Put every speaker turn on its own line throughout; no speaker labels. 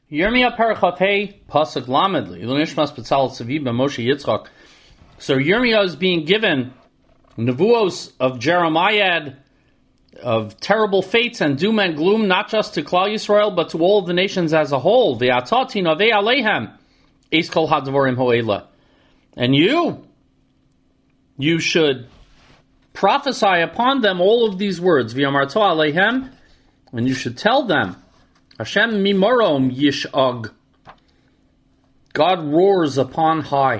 Yirmiyah Parachaf Hey Pasuk Lamed L'Nishmas B'Tzalel Tzvi Moshe Yitzchak. So Yirmiyah is being given nevuos of Jeremiah, of terrible fates and doom and gloom, not just to Klal Yisrael, but to all of the nations as a whole. Ve'atati navei aleihem eis kol hadvarim ho'ela. And you should prophesy upon them all of these words. V'yamarto aleihem, and you should tell them, Hashem mimarom yish'ag. God roars upon high.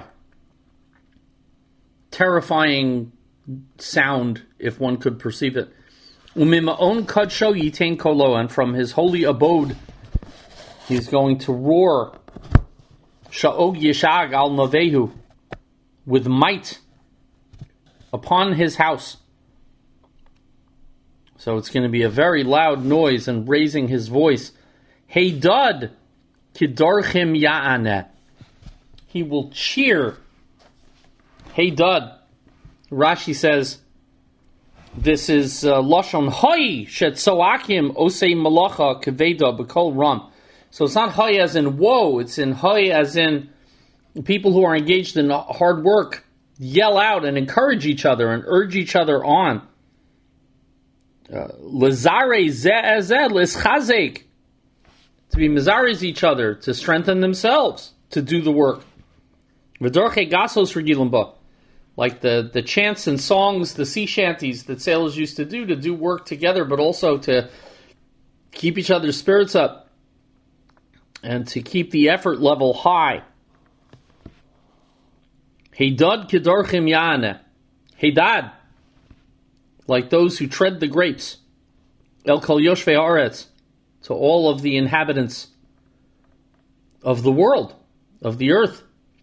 Terrifying sound, if one could perceive it. Umima'on kadsho yitain kolo, and from his holy abode, he's going to roar. Sha'og yish'ag al navehu, with might, upon his house. So it's going to be a very loud noise and raising his voice. Heidad kidarchim ya'aneh. He will cheer. Heidad. Rashi says, this is Lashon Hoy shetzoakim osei malacha keveda b'kol ram. So it's not Hoy as in woe, it's in Hoy as in people who are engaged in hard work yell out and encourage each other and urge each other on. Lazare ze'ezeh lischazek, to be mizares each other, to strengthen themselves, to do the work. V'dorchei gasos regilim ba, like the chants and songs, the sea shanties that sailors used to do work together, but also to keep each other's spirits up and to keep the effort level high. Heidad kidorchim ya'aneh. Heidad, like those who tread the grapes. El kol yoshvei haaretz, to all of the inhabitants of the world, of the earth.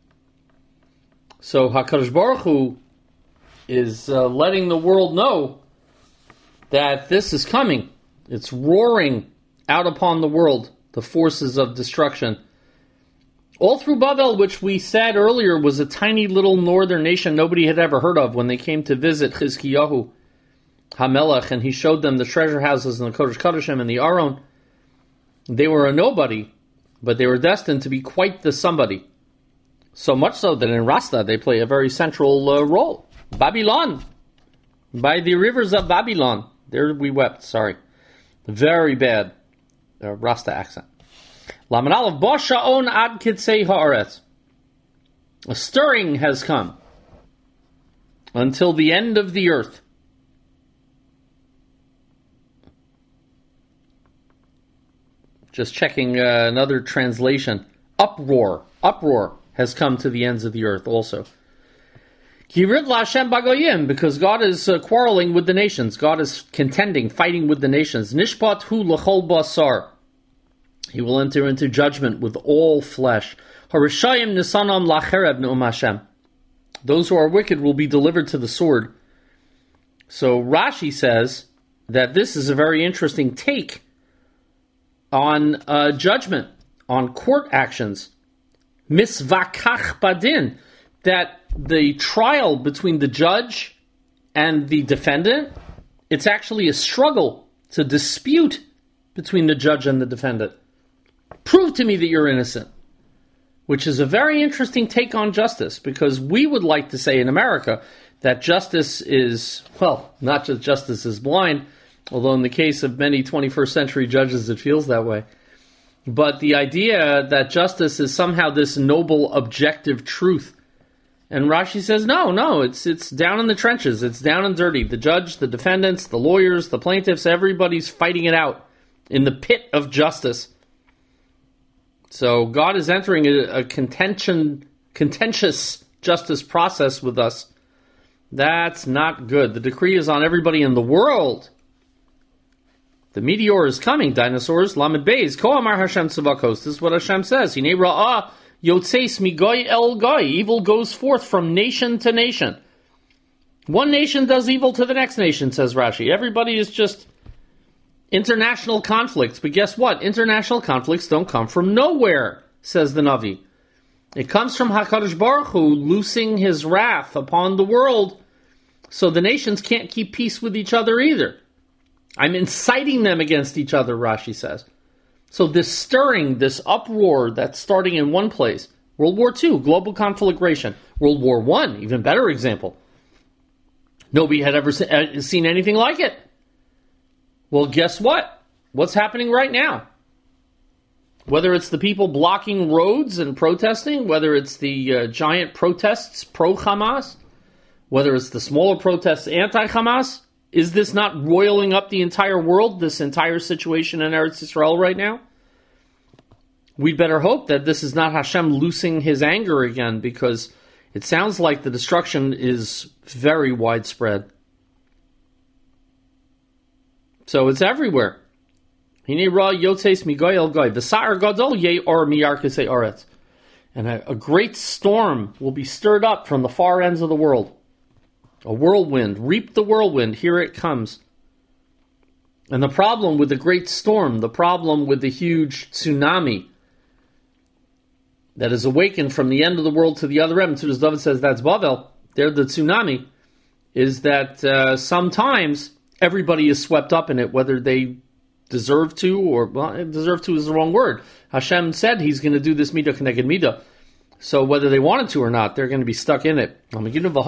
So HaKadosh Baruch Hu is letting the world know that this is coming. It's roaring out upon the world, the forces of destruction. All through Bavel, which we said earlier was a tiny little northern nation nobody had ever heard of, when they came to visit Chizkiyahu HaMelech, and he showed them the treasure houses and the Kodesh Kodeshim and the Aron. They were a nobody, but they were destined to be quite the somebody. So much so that in Rasta they play a very central role. Babylon, by the rivers of Babylon. There we wept, sorry. Very bad Rasta accent. Laman Aleph, Bo Sha'on ad kitzei haaretz. A stirring has come until the end of the earth. Just checking another translation. Uproar has come to the ends of the earth also. Because God is quarreling with the nations. God is contending, fighting with the nations. Nishpat hu l'chol basar. He will enter into judgment with all flesh. Harishayim nisanam lachereb ne'um Hashem. Those who are wicked will be delivered to the sword. So Rashi says that this is a very interesting take on judgment, on court actions. Misvakach badin, that the trial between the judge and the defendant, it's actually a struggle, it's a dispute between the judge and the defendant. Prove to me that you're innocent. Which is a very interesting take on justice, because we would like to say in America that justice is, well, not just justice is blind, although in the case of many 21st century judges it feels that way. But the idea that justice is somehow this noble, objective truth. And Rashi says, no, it's down in the trenches, it's down and dirty. The judge, the defendants, the lawyers, the plaintiffs, everybody's fighting it out in the pit of justice. So God is entering a contentious justice process with us. That's not good. The decree is on everybody in the world. The meteor is coming, dinosaurs. Lamed Beis, Ko Amar Hashem Tzavakos. This is what Hashem says. Hine ra'ah yotzeis migoy el goy. Evil goes forth from nation to nation. One nation does evil to the next nation, says Rashi. Everybody is just international conflicts. But guess what? International conflicts don't come from nowhere, says the Navi. It comes from HaKadosh Baruch Hu loosing his wrath upon the world, so the nations can't keep peace with each other either. I'm inciting them against each other, Rashi says. So this stirring, this uproar that's starting in one place, World War II, global conflagration. World War I, even better example. Nobody had ever seen anything like it. Well, guess what? What's happening right now? Whether it's the people blocking roads and protesting, whether it's the giant protests pro-Hamas, whether it's the smaller protests anti-Hamas, is this not roiling up the entire world, this entire situation in Eretz Yisrael right now? We'd better hope that this is not Hashem loosing his anger again, because it sounds like the destruction is very widespread. So it's everywhere. And a great storm will be stirred up from the far ends of the world. A whirlwind. Reap the whirlwind. Here it comes. And the problem with the great storm, the problem with the huge tsunami that is awakened from the end of the world to the other end, as David says, that's Bavel, there the tsunami, is that sometimes everybody is swept up in it, whether they deserve to, or, well, deserve to is the wrong word. Hashem said he's going to do this midah k'neged midah. So whether they wanted to or not, they're going to be stuck in it. And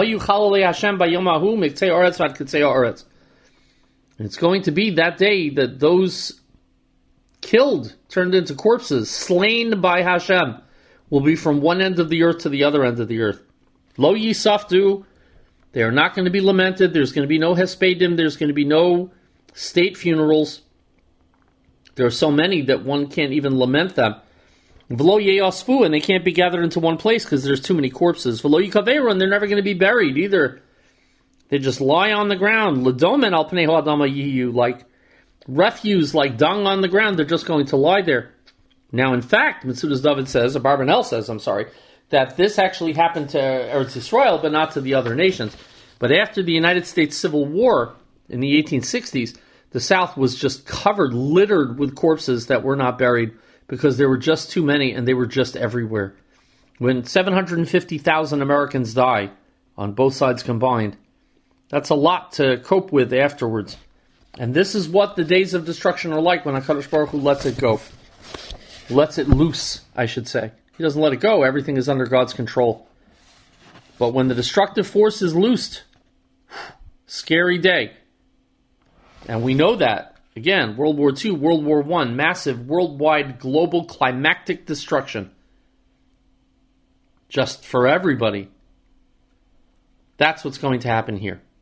it's going to be that day that those killed, turned into corpses, slain by Hashem, will be from one end of the earth to the other end of the earth. Lo yisaftu, they are not going to be lamented. There's going to be no hespedim. There's going to be no state funerals. There are so many that one can't even lament them. V'lo yeyasfu, and they can't be gathered into one place because there's too many corpses. V'lo yikaveru, and they're never going to be buried either. They just lie on the ground. L'domen al pnei ha'adama yiyu, like refuse, like dung on the ground. They're just going to lie there. Now, in fact, Metzudas David says, or Barbanel says, that this actually happened to Eretz Yisrael, but not to the other nations. But after the United States Civil War in the 1860s, the South was just covered, littered with corpses that were not buried because there were just too many and they were just everywhere. When 750,000 Americans die on both sides combined, that's a lot to cope with afterwards. And this is what the days of destruction are like when HaKadosh Baruch Hu lets it go. Lets it loose, I should say. He doesn't let it go. Everything is under God's control. But when the destructive force is loosed, scary day. And we know that. Again, World War II, World War I, massive worldwide global climactic destruction. Just for everybody. That's what's going to happen here.